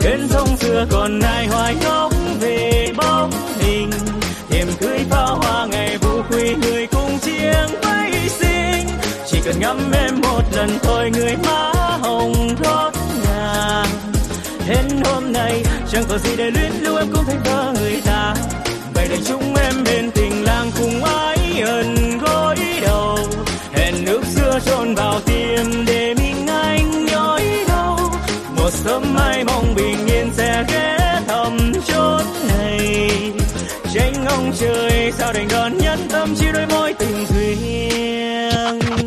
bên sông xưa còn ai hoài ngốc về bóng hình, thềm cưới pháo hoa ngày vũ quy người cùng chiêng váy xinh. Chỉ cần ngắm em một lần thôi người má hồng thốt ngàn. Đến hôm nay chẳng có gì để luyến lưu em cũng thấy vỡ người ta. Vậy để chúng em bên tình làng cùng ái ẩn gối đầu. Hẹn nước xưa chôn vào tim để mình anh nhói đau. Một sớm mai mong bình yên sẽ ghé thăm chốn này. Tranh ông trời sao đành đòn nhẫn tâm chỉ đôi môi tình duyên.